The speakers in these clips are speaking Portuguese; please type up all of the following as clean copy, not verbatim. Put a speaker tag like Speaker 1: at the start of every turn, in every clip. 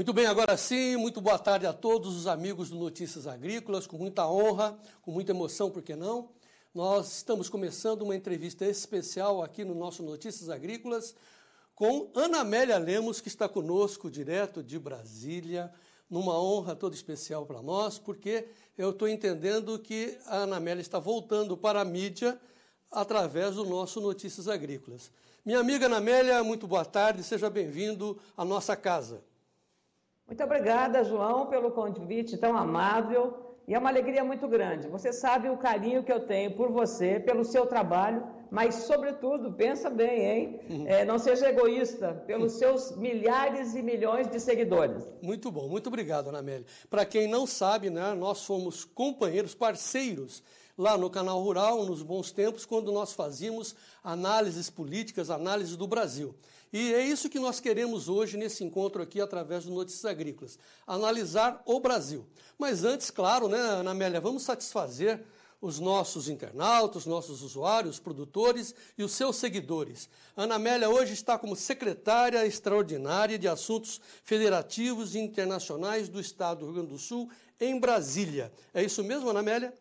Speaker 1: Muito bem, agora sim, muito boa tarde a todos os amigos do Notícias Agrícolas, com muita honra, com muita emoção, por que não? Nós estamos começando uma entrevista especial aqui no nosso Notícias Agrícolas com Ana Amélia Lemos, que está conosco direto de Brasília, numa honra toda especial para nós, porque eu estou entendendo que a Ana Amélia está voltando para a mídia através do nosso Notícias Agrícolas. Minha amiga Ana Amélia, muito boa tarde, seja bem-vindo à nossa casa.
Speaker 2: Muito obrigada, João, pelo convite tão amável e é uma alegria muito grande. Você sabe o carinho que eu tenho por você, pelo seu trabalho, mas, sobretudo, pensa bem, hein? Não seja egoísta, pelos seus milhares e milhões de seguidores.
Speaker 1: Muito bom, muito obrigado, Ana Amélia. Para quem não sabe, né, nós fomos companheiros, parceiros, lá no Canal Rural, nos bons tempos, quando nós fazíamos análises políticas, análises do Brasil. E é isso que nós queremos hoje nesse encontro aqui, através do Notícias Agrícolas, analisar o Brasil. Mas antes, claro, né, Ana Amélia, vamos satisfazer os nossos internautas, os nossos usuários, produtores e os seus seguidores. Ana Amélia hoje está como secretária extraordinária de Assuntos Federativos e Internacionais do Estado do Rio Grande do Sul, em Brasília. É isso mesmo, Ana Amélia?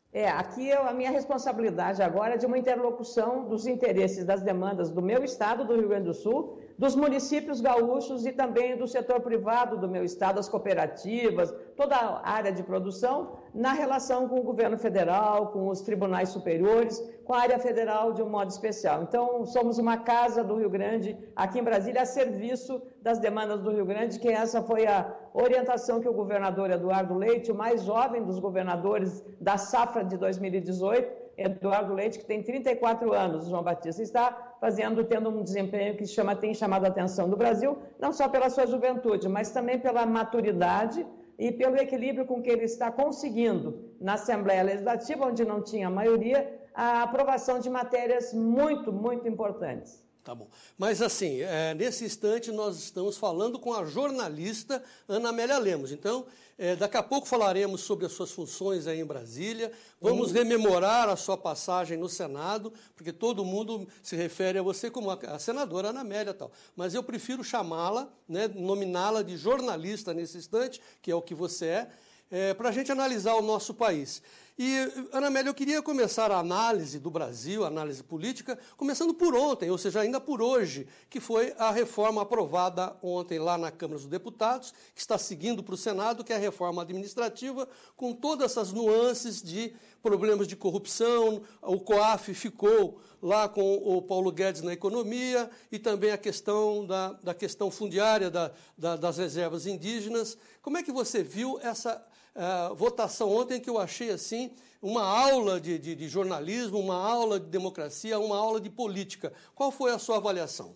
Speaker 2: Aqui a minha responsabilidade agora é de uma interlocução dos interesses das demandas do meu estado, do Rio Grande do Sul, dos municípios gaúchos e também do setor privado do meu estado, as cooperativas, toda a área de produção, na relação com o governo federal, com os tribunais superiores, com a área federal de um modo especial. Então, somos uma casa do Rio Grande, aqui em Brasília, a serviço das demandas do Rio Grande, que essa foi a orientação que o governador Eduardo Leite, o mais jovem dos governadores da safra de 2018, Eduardo Leite, que tem 34 anos, João Batista, está tendo um desempenho que tem chamado a atenção do Brasil, não só pela sua juventude, mas também pela maturidade e pelo equilíbrio com que ele está conseguindo na Assembleia Legislativa, onde não tinha maioria, a aprovação de matérias muito, muito importantes.
Speaker 1: Tá bom. Mas assim, nesse instante nós estamos falando com a jornalista Ana Amélia Lemos. Então, daqui a pouco falaremos sobre as suas funções aí em Brasília. Vamos rememorar a sua passagem no Senado, porque todo mundo se refere a você como a senadora Ana Amélia e tal. Mas eu prefiro chamá-la, né, nominá-la de jornalista nesse instante, que é o que você para a gente analisar o nosso país. E, Ana Amélia, eu queria começar a análise do Brasil, a análise política, começando por ontem, ou seja, ainda por hoje, que foi a reforma aprovada ontem lá na Câmara dos Deputados, que está seguindo para o Senado, que é a reforma administrativa, com todas essas nuances de problemas de corrupção. O COAF ficou lá com o Paulo Guedes na economia e também a questão da questão fundiária das reservas indígenas. Como é que você viu essa votação ontem, que eu achei assim uma aula de jornalismo, uma aula de democracia, uma aula de política? Qual foi a sua avaliação?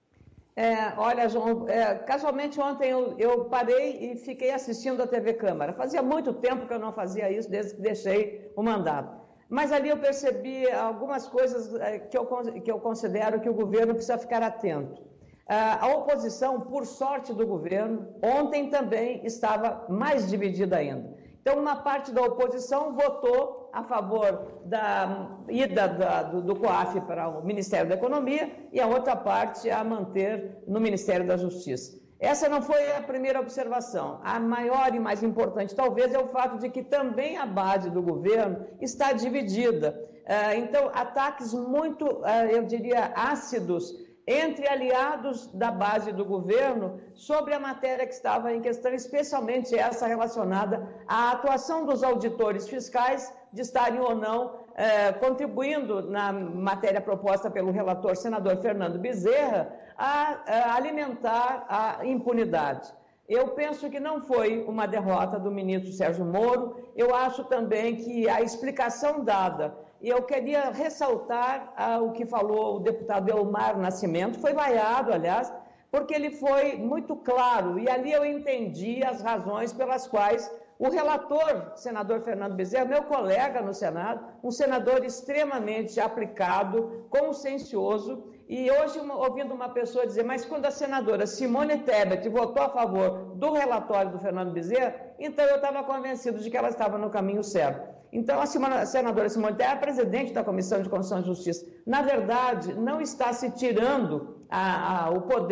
Speaker 2: Olha, João, casualmente ontem eu parei e fiquei assistindo a TV Câmara. Fazia muito tempo que eu não fazia isso, desde que deixei o mandato. Mas ali eu percebi algumas coisas que eu considero que o governo precisa ficar atento. A oposição, por sorte do governo, ontem também estava mais dividida ainda. Então, uma parte da oposição votou a favor da ida do COAF para o Ministério da Economia e a outra parte a manter no Ministério da Justiça. Essa não foi a primeira observação. A maior e mais importante, talvez, é o fato de que também a base do governo está dividida. Então, ataques muito, eu diria, ácidos entre aliados da base do governo sobre a matéria que estava em questão, especialmente essa relacionada à atuação dos auditores fiscais de estarem ou não contribuindo na matéria proposta pelo relator senador Fernando Bezerra a alimentar a impunidade. Eu penso que não foi uma derrota do ministro Sérgio Moro. Eu acho também que a explicação dada, e eu queria ressaltar o que falou o deputado Elmar Nascimento, foi vaiado, aliás, porque ele foi muito claro, e ali eu entendi as razões pelas quais o relator, senador Fernando Bezerra, meu colega no Senado, um senador extremamente aplicado, consciencioso, e hoje ouvindo uma pessoa dizer, mas quando a senadora Simone Tebet votou a favor do relatório do Fernando Bezerra, então eu estava convencido de que ela estava no caminho certo. Então, a senadora Simone Tebet é a presidente da Comissão de Constituição e Justiça. Na verdade, não está se tirando o poder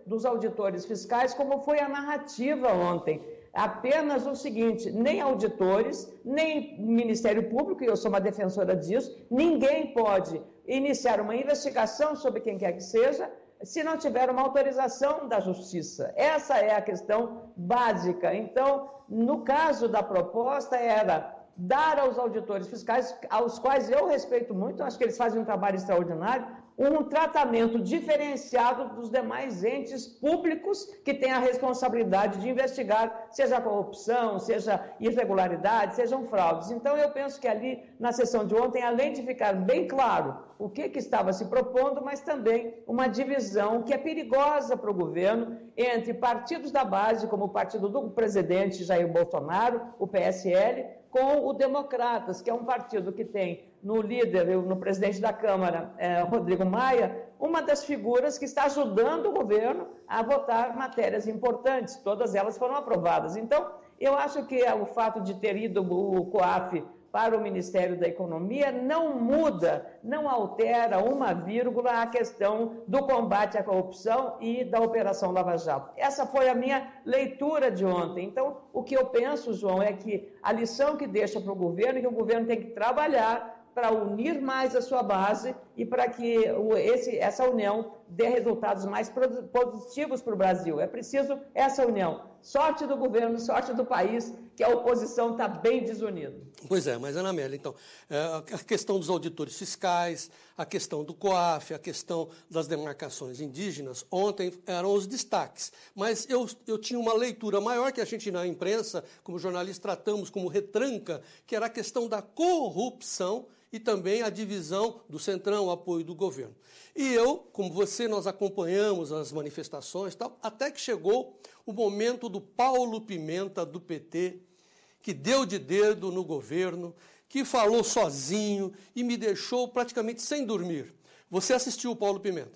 Speaker 2: dos auditores fiscais, como foi a narrativa ontem. Apenas o seguinte, nem auditores, nem Ministério Público, e eu sou uma defensora disso, ninguém pode iniciar uma investigação sobre quem quer que seja, se não tiver uma autorização da Justiça. Essa é a questão básica. Então, no caso da proposta, era dar aos auditores fiscais, aos quais eu respeito muito, acho que eles fazem um trabalho extraordinário, um tratamento diferenciado dos demais entes públicos que têm a responsabilidade de investigar, seja corrupção, seja irregularidade, sejam fraudes. Então, eu penso que ali, na sessão de ontem, além de ficar bem claro o que estava se propondo, mas também uma divisão que é perigosa para o governo entre partidos da base, como o partido do presidente Jair Bolsonaro, o PSL, com o Democratas, que é um partido que tem no líder, no presidente da Câmara, Rodrigo Maia, uma das figuras que está ajudando o governo a votar matérias importantes. Todas elas foram aprovadas. Então, eu acho que o fato de ter ido o COAF para o Ministério da Economia não muda, não altera uma vírgula a questão do combate à corrupção e da Operação Lava Jato. Essa foi a minha leitura de ontem. Então, o que eu penso, João, é que a lição que deixa para o governo é que o governo tem que trabalhar para unir mais a sua base e para que essa união dê resultados mais positivos para o Brasil. É preciso essa união. Sorte do governo, sorte do país, que a oposição está bem desunida.
Speaker 1: Pois é, mas Ana Amélia, então, a questão dos auditores fiscais, a questão do COAF, a questão das demarcações indígenas, ontem eram os destaques. Mas eu tinha uma leitura maior que a gente na imprensa, como jornalista, tratamos como retranca, que era a questão da corrupção e também a divisão do Centrão, o apoio do governo. E eu, como você, nós acompanhamos as manifestações, tal, até que chegou o momento do Paulo Pimenta, do PT, que deu de dedo no governo, que falou sozinho e me deixou praticamente sem dormir. Você assistiu o Paulo Pimenta?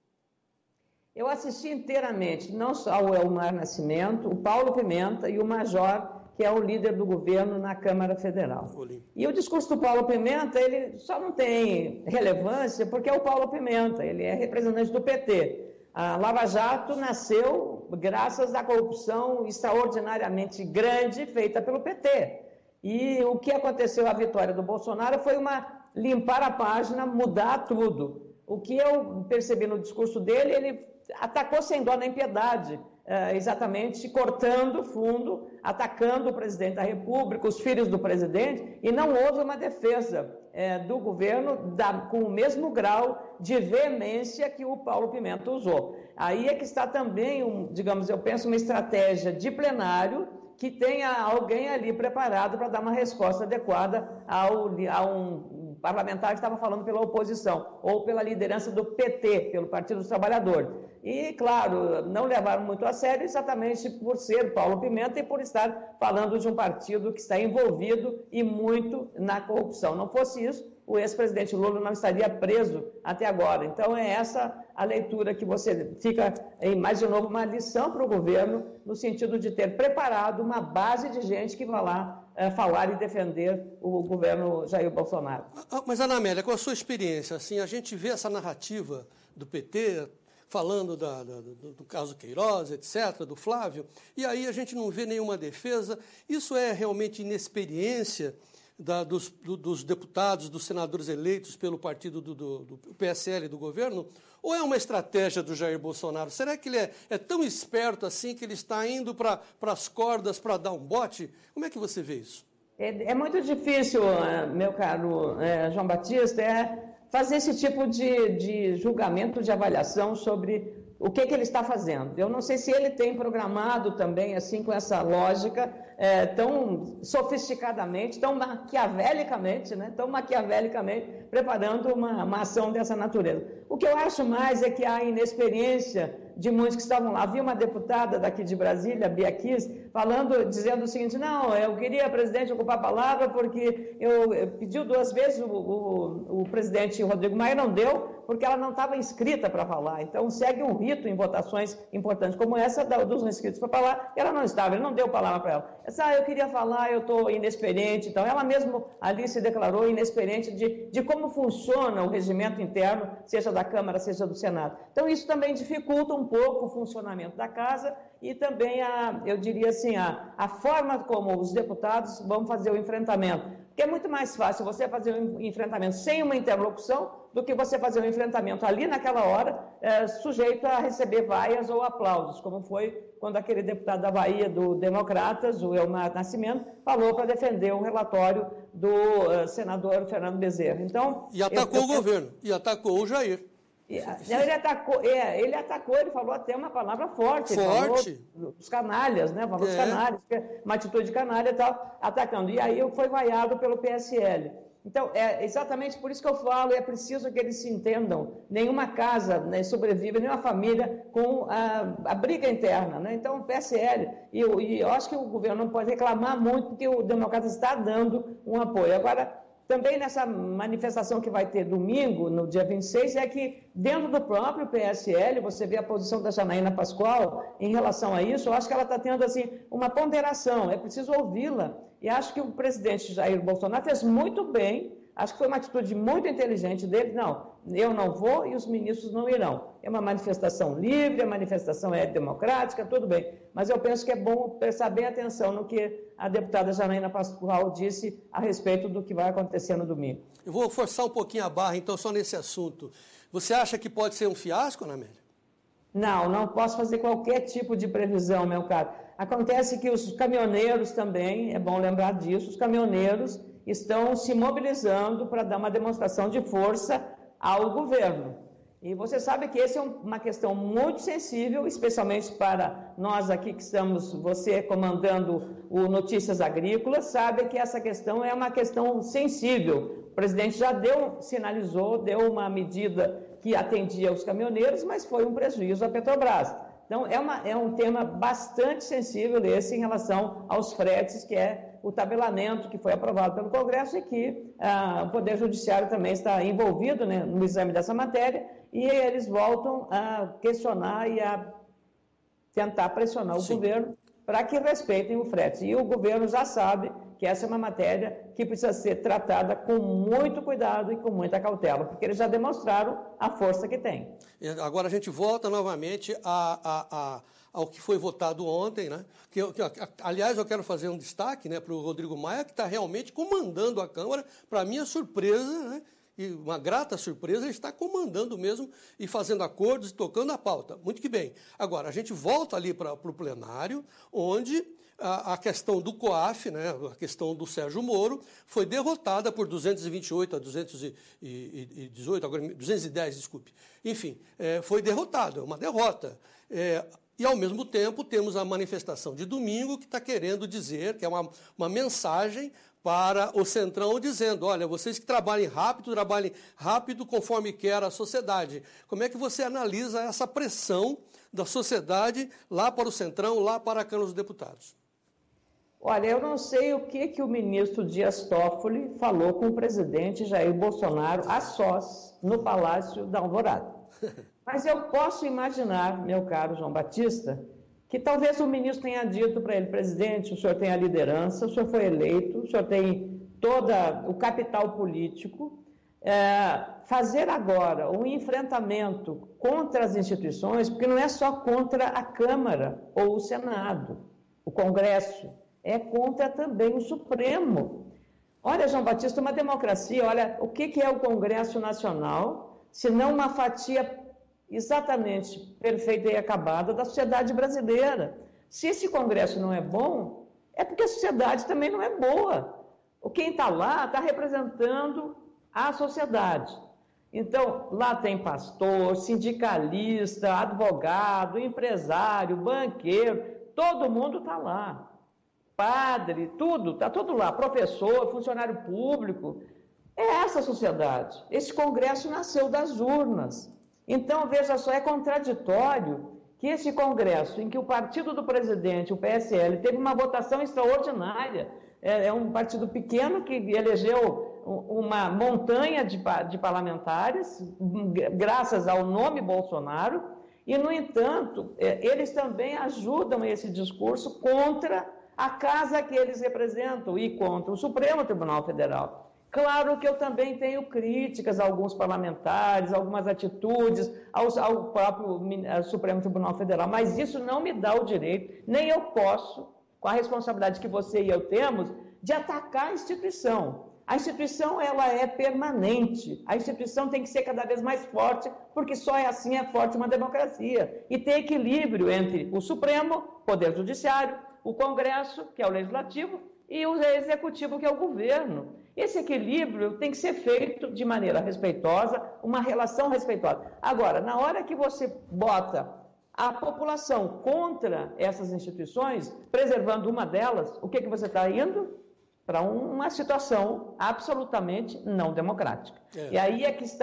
Speaker 2: Eu assisti inteiramente, não só o Elmar Nascimento, o Paulo Pimenta e o Major, que é o líder do governo na Câmara Federal. E o discurso do Paulo Pimenta, ele só não tem relevância porque é o Paulo Pimenta, ele é representante do PT. A Lava Jato nasceu graças à corrupção extraordinariamente grande feita pelo PT. E o que aconteceu, a vitória do Bolsonaro, foi limpar a página, mudar tudo. O que eu percebi no discurso dele, ele atacou sem dó nem piedade, exatamente cortando fundo, atacando o presidente da República, os filhos do presidente, e não houve uma defesa do governo com o mesmo grau de veemência que o Paulo Pimenta usou. Aí é que está também, digamos, eu penso, uma estratégia de plenário que tenha alguém ali preparado para dar uma resposta adequada a um parlamentar que estava falando pela oposição, ou pela liderança do PT, pelo Partido dos Trabalhadores. E, claro, não levaram muito a sério exatamente por ser Paulo Pimenta e por estar falando de um partido que está envolvido e muito na corrupção. Não fosse isso, o ex-presidente Lula não estaria preso até agora. Então, é essa a leitura que você fica, mais de novo, uma lição para o governo, no sentido de ter preparado uma base de gente que vai lá falar e defender o governo Jair Bolsonaro.
Speaker 1: Mas, Ana Amélia, com a sua experiência, assim, a gente vê essa narrativa do PT falando do caso Queiroz, etc., do Flávio, e aí a gente não vê nenhuma defesa. Isso é realmente inexperiência dos deputados, dos senadores eleitos pelo partido do PSL do governo? Ou é uma estratégia do Jair Bolsonaro? Será que ele é tão esperto assim que ele está indo para as cordas para dar um bote? Como é que você vê isso?
Speaker 2: É muito difícil, meu caro João Batista, fazer esse tipo de julgamento, de avaliação sobre o que ele está fazendo. Eu não sei se ele tem programado também, assim, com essa lógica, tão sofisticadamente, tão maquiavelicamente, preparando uma ação dessa natureza. O que eu acho mais é que a inexperiência de muitos que estavam lá. Havia uma deputada daqui de Brasília, Bia Kiss, dizendo o seguinte: não, eu queria, presidente, ocupar a palavra porque eu pediu 2 vezes, o presidente Rodrigo Maia não deu, porque ela não estava inscrita para falar. Então, segue um rito em votações importantes como essa dos inscritos para falar, e ela não estava, ele não deu palavra para ela. Ela eu queria falar, eu estou inexperiente. Então, ela mesmo ali se declarou inexperiente de como funciona o regimento interno, seja da Câmara, seja do Senado. Então, isso também dificulta um pouco o funcionamento da Casa e também, eu diria assim, a forma como os deputados vão fazer o enfrentamento. Porque é muito mais fácil você fazer um enfrentamento sem uma interlocução do que você fazer um enfrentamento ali naquela hora, sujeito a receber vaias ou aplausos, como foi quando aquele deputado da Bahia, do Democratas, o Elmar Nascimento, falou para defender o relatório do senador Fernando Bezerra. Então,
Speaker 1: e atacou o governo, e atacou o Jair.
Speaker 2: Ele atacou, ele falou até uma palavra forte. Falou dos canalhas, né? Falou dos canalhas, uma atitude de canalha e tal, atacando. E aí foi vaiado pelo PSL. Então, é exatamente por isso que eu falo, é preciso que eles se entendam. Nenhuma casa, né, sobrevive, nenhuma família com a briga interna, né? Então, o PSL, e eu acho que o governo não pode reclamar muito, porque o Democrata está dando um apoio. Agora, também nessa manifestação que vai ter domingo, no dia 26, é que dentro do próprio PSL, você vê a posição da Janaína Pascoal em relação a isso, eu acho que ela está tendo assim, uma ponderação, é preciso ouvi-la. E acho que o presidente Jair Bolsonaro fez muito bem, acho que foi uma atitude muito inteligente dele, não, eu não vou e os ministros não irão. É uma manifestação livre, a manifestação é democrática, tudo bem, mas eu penso que é bom prestar bem atenção no que a deputada Janaína Pascoal disse a respeito do que vai acontecer no domingo.
Speaker 1: Eu vou forçar um pouquinho a barra, então, só nesse assunto. Você acha que pode ser um fiasco, Ana Amélia?
Speaker 2: Não posso fazer qualquer tipo de previsão, meu caro. Acontece que os caminhoneiros também, é bom lembrar disso, os caminhoneiros estão se mobilizando para dar uma demonstração de força ao governo. E você sabe que essa é uma questão muito sensível, especialmente para nós aqui que estamos, você comandando o Notícias Agrícolas, sabe que essa questão é uma questão sensível. O presidente já sinalizou, deu uma medida que atendia os caminhoneiros, mas foi um prejuízo à Petrobras. Então, é um tema bastante sensível esse em relação aos fretes, que é o tabelamento que foi aprovado pelo Congresso e que o Poder Judiciário também está envolvido, né, no exame dessa matéria, e eles voltam a questionar e a tentar pressionar o governo para que respeitem o frete. E o governo já sabe que essa é uma matéria que precisa ser tratada com muito cuidado e com muita cautela, porque eles já demonstraram a força que tem.
Speaker 1: Agora a gente volta novamente ao que foi votado ontem, né? Aliás, eu quero fazer um destaque, né, para o Rodrigo Maia, que está realmente comandando a Câmara, para minha surpresa, né? E uma grata surpresa, ele está comandando mesmo e fazendo acordos e tocando a pauta. Muito que bem. Agora, a gente volta ali para o plenário, onde a questão do COAF, né, a questão do Sérgio Moro, foi derrotada por 228 a 218, agora 210, desculpe. Enfim, foi derrotado, é uma derrota. E, ao mesmo tempo, temos a manifestação de domingo, que está querendo dizer, que é uma mensagem para o Centrão, dizendo, olha, vocês que trabalhem rápido conforme quer a sociedade. Como é que você analisa essa pressão da sociedade lá para o Centrão, lá para a Câmara dos Deputados?
Speaker 2: Olha, eu não sei o que o ministro Dias Toffoli falou com o presidente Jair Bolsonaro a sós no Palácio da Alvorada. Mas eu posso imaginar, meu caro João Batista, que talvez o ministro tenha dito para ele, presidente, o senhor tem a liderança, o senhor foi eleito, o senhor tem todo o capital político, fazer agora um enfrentamento contra as instituições, porque não é só contra a Câmara ou o Senado, o Congresso, é contra também o Supremo. Olha, João Batista, uma democracia, olha, o que é o Congresso Nacional, se não uma fatia exatamente perfeita e acabada da sociedade brasileira. Se esse Congresso não é bom, é porque a sociedade também não é boa. Quem está lá está representando a sociedade. Então, lá tem pastor, sindicalista, advogado, empresário, banqueiro, todo mundo está lá. Padre, tudo, está tudo lá, professor, funcionário público. É essa a sociedade. Esse Congresso nasceu das urnas. Então, veja só, é contraditório que esse Congresso, em que o partido do presidente, o PSL, teve uma votação extraordinária, é um partido pequeno que elegeu uma montanha de parlamentares, graças ao nome Bolsonaro, e, no entanto, eles também ajudam esse discurso contra a casa que eles representam e contra o Supremo Tribunal Federal. Claro que eu também tenho críticas a alguns parlamentares, algumas atitudes ao próprio Supremo Tribunal Federal, mas isso não me dá o direito, nem eu posso, com a responsabilidade que você e eu temos, de atacar a instituição. A instituição, ela é permanente. A instituição tem que ser cada vez mais forte, porque só assim é forte uma democracia. E tem equilíbrio entre o Supremo, Poder Judiciário, o Congresso, que é o Legislativo, e o Executivo, que é o Governo. Esse equilíbrio tem que ser feito de maneira respeitosa, uma relação respeitosa. Agora, na hora que você bota a população contra essas instituições, preservando uma delas, o que você está indo? Para uma situação absolutamente não democrática. E aí é que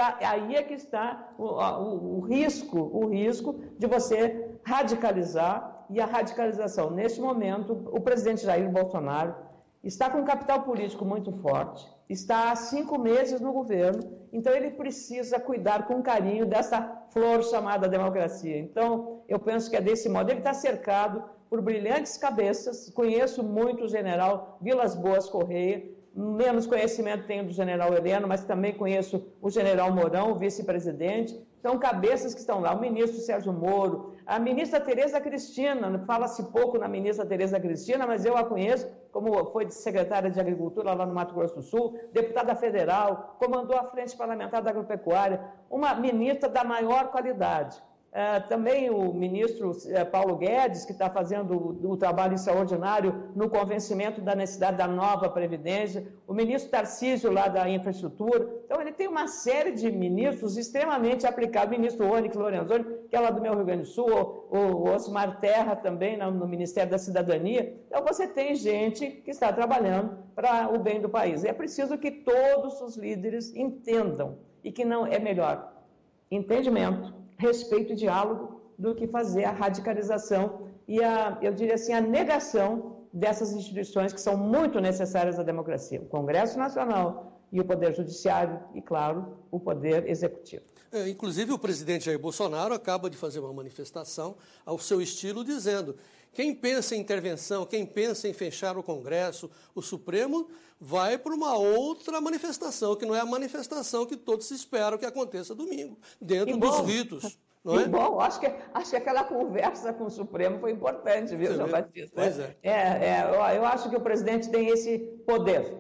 Speaker 2: está o risco de você radicalizar, e a radicalização, neste momento, o presidente Jair Bolsonaro está com um capital político muito forte, está há 5 meses no governo, então ele precisa cuidar com carinho dessa flor chamada democracia. Então, eu penso que é desse modo. Ele está cercado por brilhantes cabeças, conheço muito o general Vilas Boas Correia, menos conhecimento tenho do general Heleno, mas também conheço o general Mourão, o vice-presidente. São cabeças que estão lá, o ministro Sérgio Moro, a ministra Tereza Cristina, fala-se pouco na ministra Tereza Cristina, mas eu a conheço, como foi secretária de Agricultura lá no Mato Grosso do Sul, deputada federal, comandou a Frente Parlamentar da Agropecuária, uma ministra da maior qualidade. Também o ministro Paulo Guedes, que está fazendo o trabalho extraordinário no convencimento da necessidade da nova Previdência, o ministro Tarcísio, lá da Infraestrutura. Então, ele tem uma série de ministros extremamente aplicados. O ministro Onyx Lorenzoni, que é lá do meu Rio Grande do Sul, o Osmar Terra também, no Ministério da Cidadania. Então, você tem gente que está trabalhando para o bem do país. É preciso que todos os líderes entendam e que não é melhor entendimento, respeito e diálogo do que fazer a radicalização e eu diria assim, a negação dessas instituições que são muito necessárias à democracia, o Congresso Nacional e o Poder Judiciário e, claro, o Poder Executivo.
Speaker 1: Inclusive, o presidente Jair Bolsonaro acaba de fazer uma manifestação ao seu estilo, dizendo: quem pensa em intervenção, quem pensa em fechar o Congresso, o Supremo, vai para uma outra manifestação, que não é a manifestação que todos esperam que aconteça domingo, dentro dos ritos. Não é?
Speaker 2: Bom, acho que aquela conversa com o Supremo foi importante, viu, João Batista?
Speaker 1: Pois é.
Speaker 2: Eu acho que o presidente tem esse poder.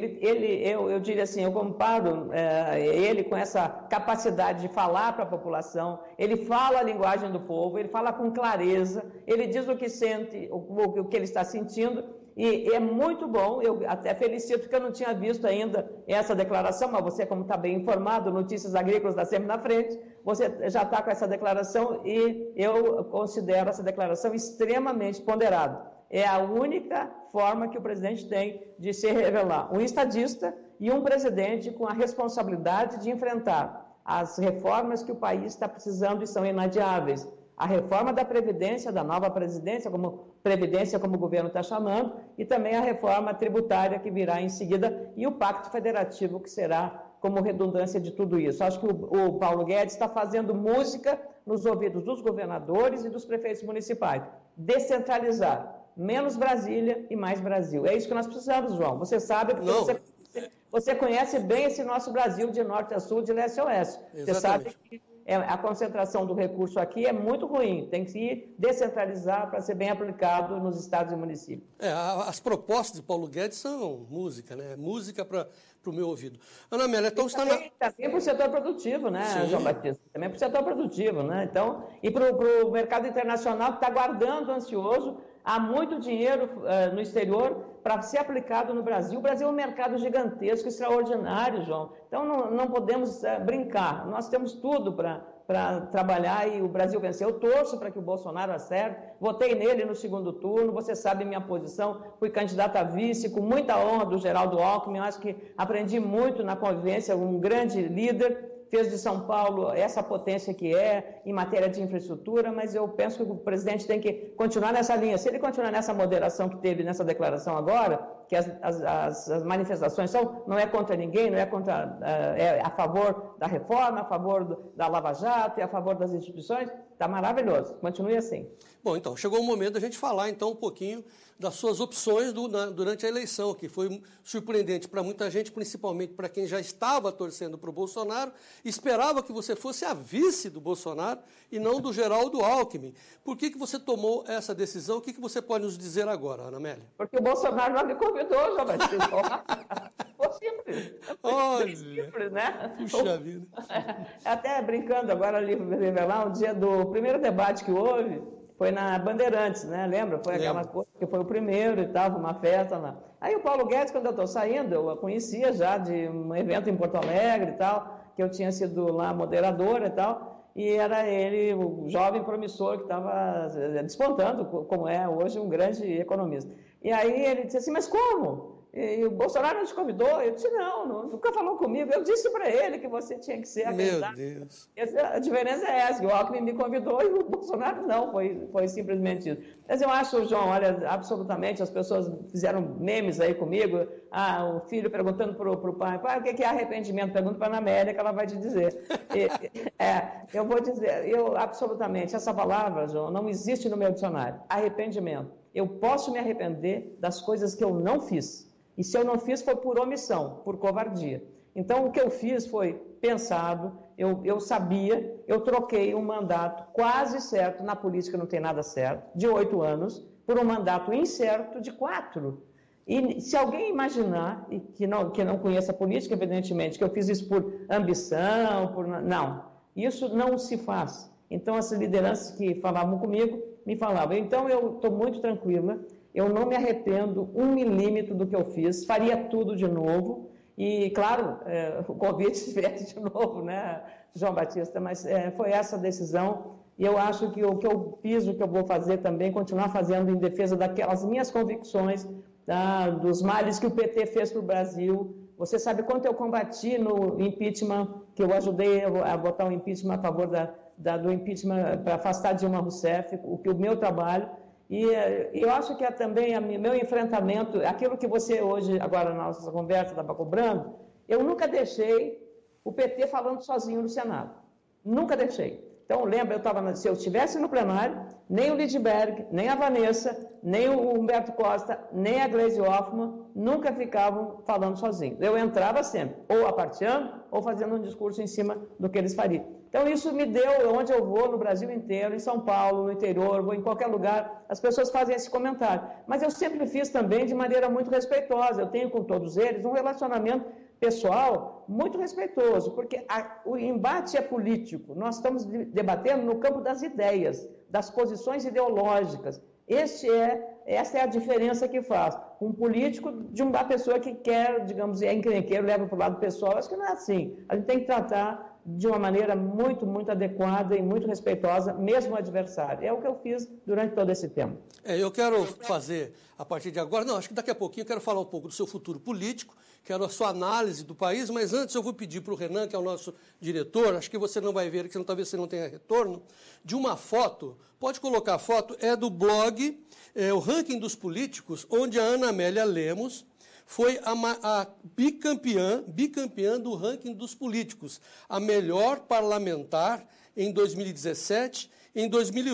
Speaker 2: Eu diria assim, eu comparo ele com essa capacidade de falar para a população, ele fala a linguagem do povo, ele fala com clareza, ele diz o que sente, o que ele está sentindo, e é muito bom. Eu até felicito, porque eu não tinha visto ainda essa declaração, mas você, como está bem informado, Notícias Agrícolas está sempre na frente, você já está com essa declaração, e eu considero essa declaração extremamente ponderada. É a única forma que o presidente tem de se revelar um estadista e um presidente com a responsabilidade de enfrentar as reformas que o país está precisando e são inadiáveis. A reforma da Previdência, da nova Previdência, como o governo está chamando, e também a reforma tributária que virá em seguida, e o Pacto Federativo, que será como redundância de tudo isso. Acho que o Paulo Guedes está fazendo música nos ouvidos dos governadores e dos prefeitos municipais. Descentralizar. Menos Brasília e mais Brasil. É isso que nós precisamos, João. Você sabe, porque você conhece bem esse nosso Brasil de norte a sul, de leste a oeste. Exatamente. Você sabe que a concentração do recurso aqui é muito ruim. Tem que se descentralizar para ser bem aplicado nos estados e municípios.
Speaker 1: As propostas de Paulo Guedes são música, né? Música para o meu ouvido. Ana Amélia, então está
Speaker 2: também para o setor produtivo, né, Sim. João Batista? Também para o setor produtivo, né? Então, e para o mercado internacional, que está aguardando, ansioso. Há muito dinheiro no exterior para ser aplicado no Brasil. O Brasil é um mercado gigantesco, extraordinário, João. Então, não podemos brincar. Nós temos tudo para trabalhar e o Brasil vencer. Eu torço para que o Bolsonaro acerte. Votei nele no segundo turno. Você sabe minha posição. Fui candidata a vice, com muita honra do Geraldo Alckmin. Eu acho que aprendi muito na convivência, um grande líder. Fez de São Paulo essa potência que é em matéria de infraestrutura, mas eu penso que o presidente tem que continuar nessa linha. Se ele continuar nessa moderação que teve nessa declaração agora, que as manifestações não é contra ninguém, não é contra, é a favor da reforma, a favor da Lava Jato, é a favor das instituições, está maravilhoso, continue assim.
Speaker 1: Bom, então, chegou o momento da gente falar, então, um pouquinho das suas opções durante a eleição, que foi surpreendente para muita gente, principalmente para quem já estava torcendo para o Bolsonaro, esperava que você fosse a vice do Bolsonaro e não do Geraldo Alckmin. Por que você tomou essa decisão? O que você pode nos dizer agora, Ana Amélia?
Speaker 2: Porque o Bolsonaro não me convidou, João Batista. Foi simples.
Speaker 1: Olha,
Speaker 2: simples, né?
Speaker 1: Puxa vida.
Speaker 2: Até brincando agora ali, revelar, um dia do primeiro debate que houve, foi na Bandeirantes, né? Lembra? Foi aquela coisa que foi o primeiro e tal, uma festa lá. Aí o Paulo Guedes, quando eu estou saindo, eu a conhecia já de um evento em Porto Alegre e tal, que eu tinha sido lá moderadora e tal, e era ele, o jovem promissor que estava despontando, como é hoje um grande economista. E aí ele disse assim, mas como? E o Bolsonaro não te convidou? Eu disse, não, nunca falou comigo. Eu disse para ele que você tinha que ser a candidata.
Speaker 1: Meu Deus.
Speaker 2: A diferença é essa, que o Alckmin me convidou e o Bolsonaro não, foi simplesmente isso. Mas eu acho, João, olha, absolutamente, as pessoas fizeram memes aí comigo, o filho perguntando para o pai, o que é arrependimento? Pergunta para a Ana Amélia que ela vai te dizer. Eu vou dizer, absolutamente, essa palavra, João, não existe no meu dicionário, arrependimento. Eu posso me arrepender das coisas que eu não fiz. E se eu não fiz, foi por omissão, por covardia. Então, o que eu fiz foi pensado, eu sabia, eu troquei um mandato quase certo, na política não tem nada certo, de 8 anos, por um mandato incerto de 4. E se alguém imaginar, e que não conheça a política, evidentemente, que eu fiz isso por ambição, não, isso não se faz. Então, as lideranças que falavam comigo, me falavam. Então, eu estou muito tranquila, eu não me arrependo 1 milímetro do que eu fiz, faria tudo de novo. E, claro, o convite viesse de novo, né, João Batista? Mas foi essa a decisão. E eu acho que o que eu fiz, o que eu vou fazer também, continuar fazendo em defesa daquelas minhas convicções, tá, dos males que o PT fez para o Brasil. Você sabe quanto eu combati no impeachment, que eu ajudei a votar o impeachment a favor do impeachment para afastar Dilma Rousseff, o meu trabalho. E eu acho que também meu enfrentamento, aquilo que você hoje, agora na nossa conversa, estava cobrando, eu nunca deixei o PT falando sozinho no Senado. Nunca deixei. Então, lembra, se eu estivesse no plenário, nem o Lidberg, nem a Vanessa, nem o Humberto Costa, nem a Gleisi Hoffmann, nunca ficavam falando sozinhos. Eu entrava sempre, ou aparteando, ou fazendo um discurso em cima do que eles fariam. Então, isso me deu, onde eu vou, no Brasil inteiro, em São Paulo, no interior, vou em qualquer lugar, as pessoas fazem esse comentário. Mas eu sempre fiz também de maneira muito respeitosa. Eu tenho com todos eles um relacionamento pessoal muito respeitoso, porque o embate é político. Nós estamos debatendo no campo das ideias, das posições ideológicas. Essa é a diferença que faz. Um político de uma pessoa que quer, digamos, é encrenqueiro, leva para o lado pessoal. Acho que não é assim. A gente tem que tratar de uma maneira muito, muito adequada e muito respeitosa, mesmo o adversário. É o que eu fiz durante todo esse tempo.
Speaker 1: Eu quero fazer, a partir de agora, acho que daqui a pouquinho eu quero falar um pouco do seu futuro político, quero a sua análise do país, mas antes eu vou pedir para o Renan, que é o nosso diretor, acho que você não vai ver, que talvez você não tenha retorno, de uma foto, pode colocar a foto, é do blog, o Ranking dos Políticos, onde a Ana Amélia Lemos foi a bicampeã do ranking dos políticos, a melhor parlamentar em 2017 e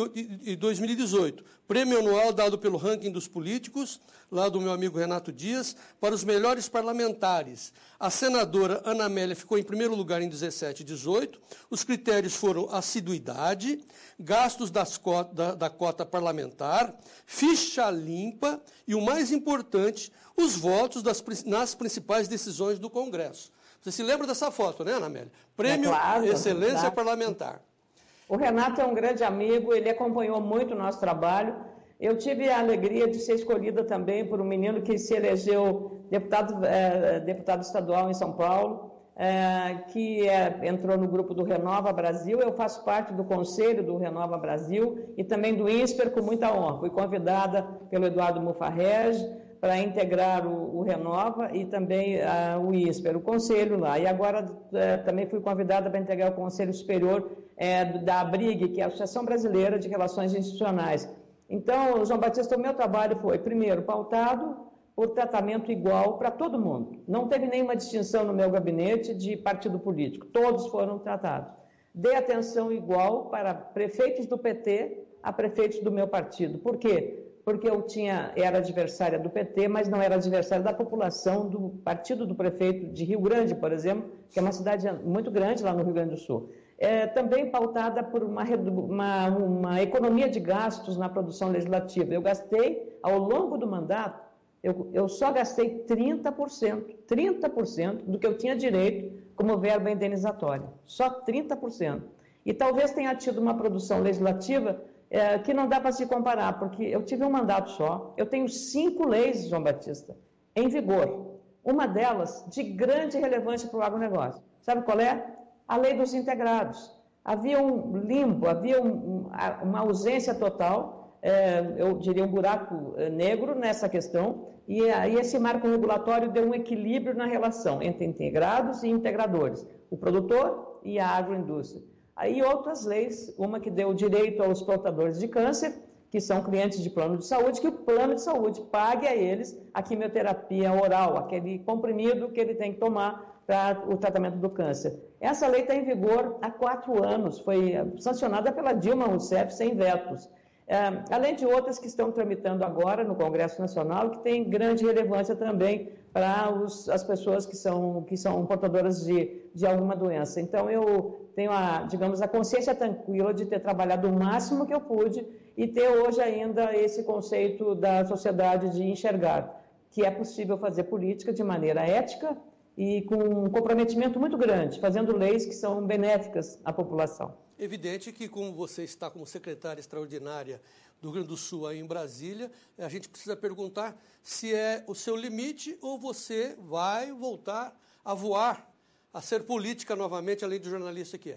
Speaker 1: 2018. Prêmio anual dado pelo ranking dos políticos, lá do meu amigo Renato Dias, para os melhores parlamentares. A senadora Ana Amélia ficou em primeiro lugar em 17 e 18. Os critérios foram assiduidade, gastos da cota parlamentar, ficha limpa e, o mais importante, os votos nas principais decisões do Congresso. Você se lembra dessa foto, né, Ana Amélia? Prêmio Excelência Parlamentar.
Speaker 2: O Renato é um grande amigo, ele acompanhou muito o nosso trabalho. Eu tive a alegria de ser escolhida também por um menino que se elegeu deputado estadual em São Paulo, que entrou no grupo do Renova Brasil. Eu faço parte do conselho do Renova Brasil e também do INSPER com muita honra. Fui convidada pelo Eduardo Mufarrege para integrar o Renova e também o INSPER, o conselho lá. E agora também fui convidada para integrar o Conselho Superior da ABRIG, que é a Associação Brasileira de Relações Institucionais. Então, João Batista, o meu trabalho foi, primeiro, pautado por tratamento igual para todo mundo. Não teve nenhuma distinção no meu gabinete de partido político, todos foram tratados. Dei atenção igual para prefeitos do PT a prefeitos do meu partido. Por quê? Porque eu era adversária do PT, mas não era adversária da população do partido do prefeito de Rio Grande, por exemplo, que é uma cidade muito grande lá no Rio Grande do Sul. Também pautada por uma economia de gastos na produção legislativa. Eu gastei, ao longo do mandato, eu só gastei 30% do que eu tinha direito como verba indenizatória. Só 30%. E talvez tenha tido uma produção legislativa que não dá para se comparar, porque eu tive um mandato só, eu tenho 5 leis, João Batista, em vigor. Uma delas de grande relevância para o agronegócio. Sabe qual é? A lei dos integrados. Havia um limbo, havia uma ausência total, eu diria um buraco negro nessa questão, e aí esse marco regulatório deu um equilíbrio na relação entre integrados e integradores, o produtor e a agroindústria. Aí outras leis, uma que deu direito aos portadores de câncer, que são clientes de plano de saúde, que o plano de saúde pague a eles a quimioterapia oral, aquele comprimido que ele tem que tomar para o tratamento do câncer. Essa lei está em vigor há 4 anos, foi sancionada pela Dilma Rousseff sem vetos. Além de outras que estão tramitando agora no Congresso Nacional, que tem grande relevância também para as pessoas que são portadoras de alguma doença. Então, eu tenho, a consciência tranquila de ter trabalhado o máximo que eu pude e ter hoje ainda esse conceito da sociedade de enxergar que é possível fazer política de maneira ética e com um comprometimento muito grande, fazendo leis que são benéficas à população.
Speaker 1: Evidente que, como você está como secretária extraordinária do Rio Grande do Sul aí em Brasília, a gente precisa perguntar se é o seu limite ou você vai voltar a voar, a ser política novamente, além de jornalista que é.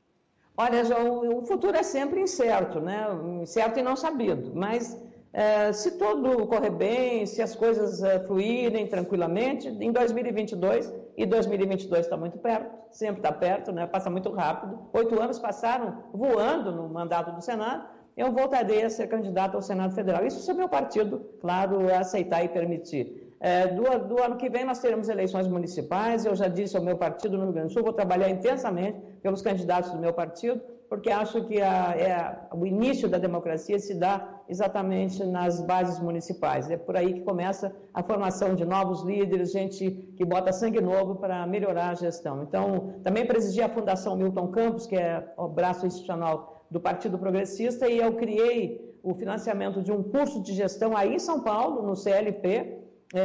Speaker 2: Olha, João, o futuro é sempre incerto, né? Incerto e não sabido, mas se tudo correr bem, se as coisas fluírem tranquilamente, em 2022, e 2022 está muito perto, sempre está perto, né? Passa muito rápido, 8 anos passaram voando no mandato do Senado, eu voltarei a ser candidato ao Senado Federal. Isso se o meu partido, claro, aceitar e permitir. Do ano que vem nós teremos eleições municipais, eu já disse ao meu partido no Rio Grande do Sul, vou trabalhar intensamente pelos candidatos do meu partido, porque acho que o início da democracia se dá exatamente nas bases municipais. É por aí que começa a formação de novos líderes, gente que bota sangue novo para melhorar a gestão. Então, também presidi a Fundação Milton Campos, que é o braço institucional do Partido Progressista, e eu criei o financiamento de um curso de gestão aí em São Paulo, no CLP,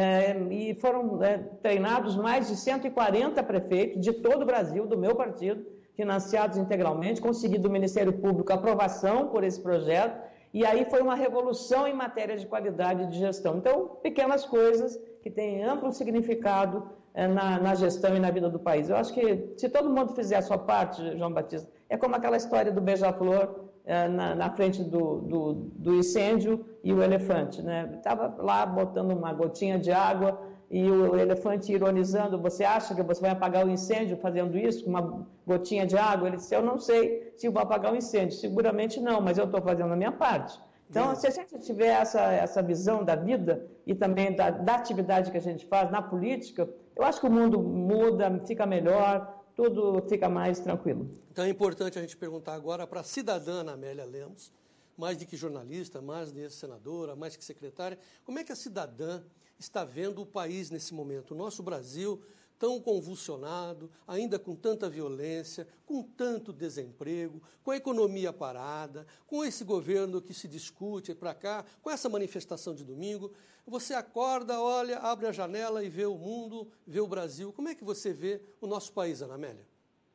Speaker 2: e foram treinados mais de 140 prefeitos de todo o Brasil, do meu partido, financiados integralmente, consegui do Ministério Público aprovação por esse projeto, e aí foi uma revolução em matéria de qualidade de gestão. Então, pequenas coisas que têm amplo significado na gestão e na vida do país. Eu acho que se todo mundo fizer a sua parte, João Batista, é como aquela história do beija-flor na frente do incêndio e o elefante, né? Estava lá botando uma gotinha de água e o elefante ironizando, você acha que você vai apagar o incêndio fazendo isso, com uma gotinha de água? Ele disse, eu não sei se vou apagar o incêndio, seguramente não, mas eu estou fazendo a minha parte. Então, se a gente tiver essa visão da vida e também da atividade que a gente faz na política, eu acho que o mundo muda, fica melhor, tudo fica mais tranquilo.
Speaker 1: Então é importante a gente perguntar agora para a cidadã Ana Amélia Lemos, mais do que jornalista, mais do que senadora, mais que secretária, como é que a cidadã está vendo o país nesse momento? O nosso Brasil tão convulsionado, ainda com tanta violência, com tanto desemprego, com a economia parada, com esse governo que se discute para cá, com essa manifestação de domingo. Você acorda, olha, abre a janela e vê o mundo, vê o Brasil. Como é que você vê o nosso país, Ana Amélia?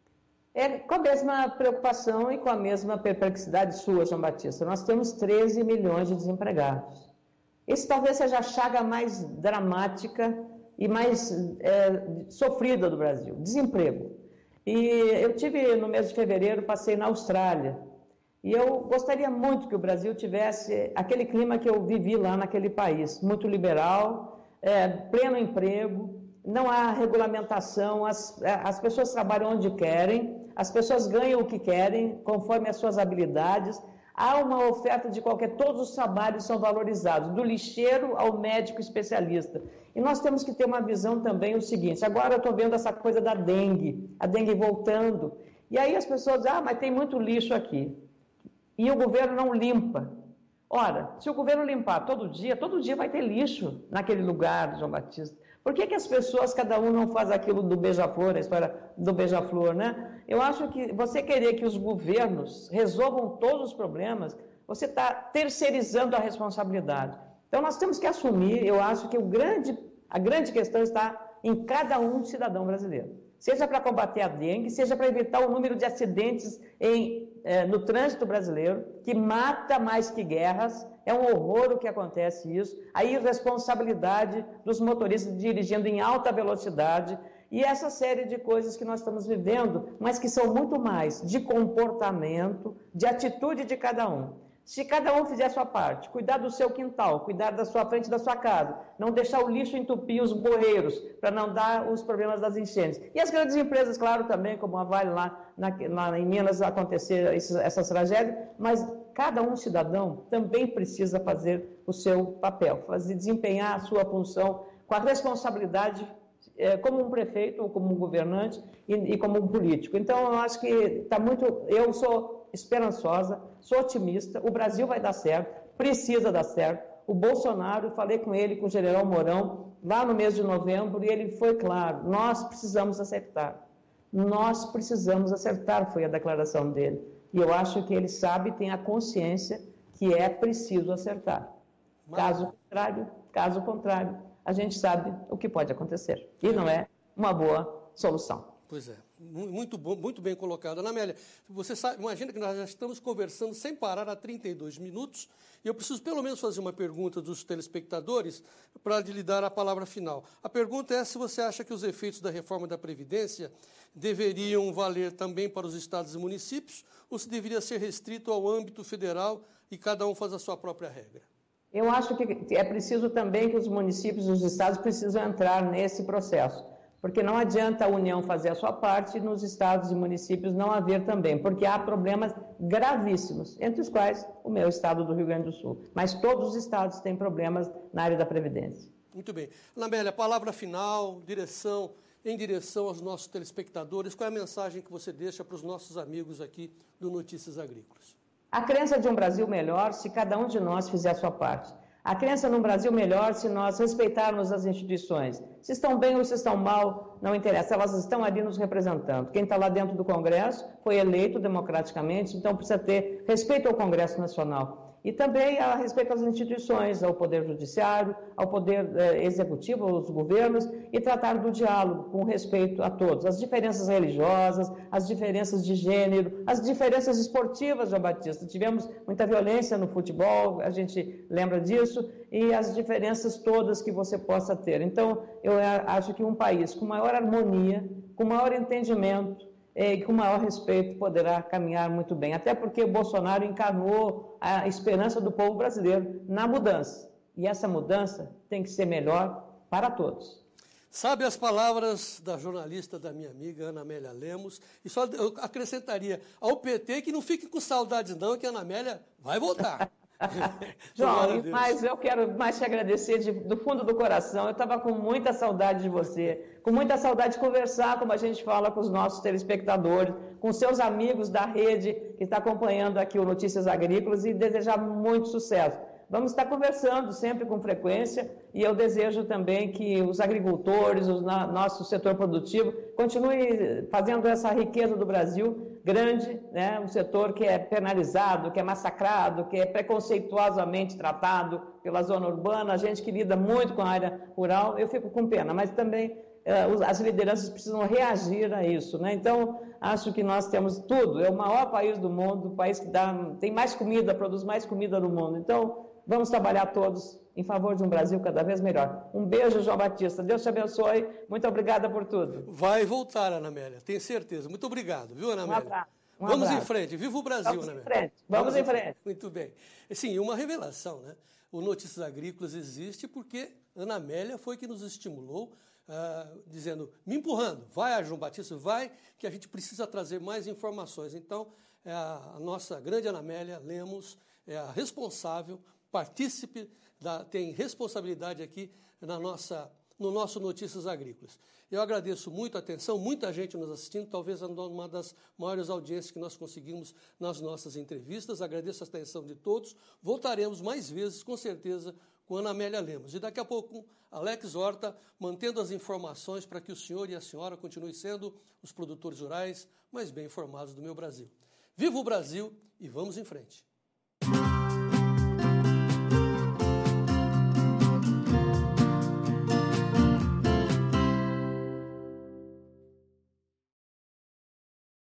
Speaker 2: Com a mesma preocupação e com a mesma perplexidade sua, João Batista. Nós temos 13 milhões de desempregados. Esse talvez seja a chaga mais dramática e mais sofrida do Brasil, desemprego. E eu tive, no mês de fevereiro, passei na Austrália, e eu gostaria muito que o Brasil tivesse aquele clima que eu vivi lá naquele país, muito liberal, pleno emprego, não há regulamentação, as pessoas trabalham onde querem, as pessoas ganham o que querem, conforme as suas habilidades, há uma oferta de todos os trabalhos são valorizados, do lixeiro ao médico especialista. E nós temos que ter uma visão também o seguinte, agora eu estou vendo essa coisa da dengue, a dengue voltando, e aí as pessoas dizem, mas tem muito lixo aqui, e o governo não limpa. Ora, se o governo limpar todo dia vai ter lixo naquele lugar, João Batista. Por que as pessoas, cada um não faz aquilo do beija-flor, a história do beija-flor, né? Eu acho que você querer que os governos resolvam todos os problemas, você está terceirizando a responsabilidade. Então, nós temos que assumir, eu acho que a grande questão está em cada cidadão brasileiro. Seja para combater a dengue, seja para evitar o número de acidentes no trânsito brasileiro, que mata mais que guerras, é um horror o que acontece isso, a irresponsabilidade dos motoristas dirigindo em alta velocidade, e essa série de coisas que nós estamos vivendo, mas que são muito mais de comportamento, de atitude de cada um. Se cada um fizer a sua parte, cuidar do seu quintal, cuidar da sua frente da sua casa, não deixar o lixo entupir os bueiros, para não dar os problemas das enchentes. E as grandes empresas, claro, também, como a Vale lá em Minas, acontecer essas tragédias, mas cada cidadão também precisa fazer o seu papel, desempenhar a sua função com a responsabilidade como um prefeito, ou como um governante e como um político. Então, eu acho que está muito... Eu sou esperançosa, sou otimista, o Brasil vai dar certo, precisa dar certo. O Bolsonaro, falei com ele, com o general Mourão, lá no mês de novembro, e ele foi claro, nós precisamos acertar. Nós precisamos acertar, foi a declaração dele. E eu acho que ele sabe, tem a consciência que é preciso acertar. Caso contrário, a gente sabe o que pode acontecer. E não é uma boa solução.
Speaker 1: Pois é, muito bom, muito bem colocado. Ana Amélia, você sabe, imagina que nós já estamos conversando sem parar há 32 minutos, e eu preciso pelo menos fazer uma pergunta dos telespectadores para lhe dar a palavra final. A pergunta é se você acha que os efeitos da reforma da Previdência deveriam valer também para os estados e municípios, ou se deveria ser restrito ao âmbito federal e cada um faz a sua própria regra?
Speaker 2: Eu acho que é preciso também que os municípios e os estados precisam entrar nesse processo, porque não adianta a União fazer a sua parte e nos estados e municípios não haver também, porque há problemas gravíssimos, entre os quais o meu estado do Rio Grande do Sul. Mas todos os estados têm problemas na área da Previdência.
Speaker 1: Muito bem. Ana Amélia, palavra final, em direção aos nossos telespectadores, qual é a mensagem que você deixa para os nossos amigos aqui do Notícias Agrícolas?
Speaker 2: A crença de um Brasil melhor se cada um de nós fizer a sua parte. A crença num Brasil melhor se nós respeitarmos as instituições. Se estão bem ou se estão mal, não interessa, elas estão ali nos representando. Quem está lá dentro do Congresso foi eleito democraticamente, então precisa ter respeito ao Congresso Nacional. E também a respeito às instituições, ao Poder Judiciário, ao Poder Executivo, aos governos, e tratar do diálogo com respeito a todos. As diferenças religiosas, as diferenças de gênero, as diferenças esportivas, João Batista. Tivemos muita violência no futebol, a gente lembra disso, e as diferenças todas que você possa ter. Então, eu acho que um país com maior harmonia, com maior entendimento, e com maior respeito poderá caminhar muito bem. Até porque o Bolsonaro encarnou a esperança do povo brasileiro na mudança. E essa mudança tem que ser melhor para todos.
Speaker 1: Sabe as palavras da jornalista, da minha amiga Ana Amélia Lemos, e só eu acrescentaria ao PT que não fique com saudades não, que a Ana Amélia vai voltar.
Speaker 2: João, mas eu quero mais te agradecer do fundo do coração. Eu estava com muita saudade de você, com muita saudade de conversar, como a gente fala com os nossos telespectadores, com seus amigos da rede que está acompanhando aqui o Notícias Agrícolas, e desejar muito sucesso. Vamos estar conversando sempre com frequência, e eu desejo também que os agricultores, o nosso setor produtivo, continue fazendo essa riqueza do Brasil grande, né? Um setor que é penalizado, que é massacrado, que é preconceituosamente tratado pela zona urbana, a gente que lida muito com a área rural, eu fico com pena, mas também as lideranças precisam reagir a isso, né? Então, acho que nós temos tudo, é o maior país do mundo, o país que tem mais comida, produz mais comida no mundo, então vamos trabalhar todos em favor de um Brasil cada vez melhor. Um beijo, João Batista. Deus te abençoe. Muito obrigada por tudo.
Speaker 1: Vai voltar, Ana Amélia. Tenho certeza. Muito obrigado, viu, Ana Amélia?
Speaker 2: Um abraço.
Speaker 1: Vamos em frente. Viva o Brasil,
Speaker 2: Vamos
Speaker 1: Ana Amélia.
Speaker 2: em frente. Vamos em frente.
Speaker 1: Muito bem. Sim, uma revelação, né? O Notícias Agrícolas existe porque Ana Amélia foi que nos estimulou dizendo, me empurrando, vai, João Batista, vai, que a gente precisa trazer mais informações. Então, a nossa grande Ana Amélia Lemos é a responsável, partícipe, tem responsabilidade aqui no nosso Notícias Agrícolas. Eu agradeço muito a atenção, muita gente nos assistindo, talvez uma das maiores audiências que nós conseguimos nas nossas entrevistas. Agradeço a atenção de todos. Voltaremos mais vezes, com certeza, com Ana Amélia Lemos. E daqui a pouco, Alex Horta, mantendo as informações para que o senhor e a senhora continuem sendo os produtores rurais mais bem informados do meu Brasil. Viva o Brasil e vamos em frente!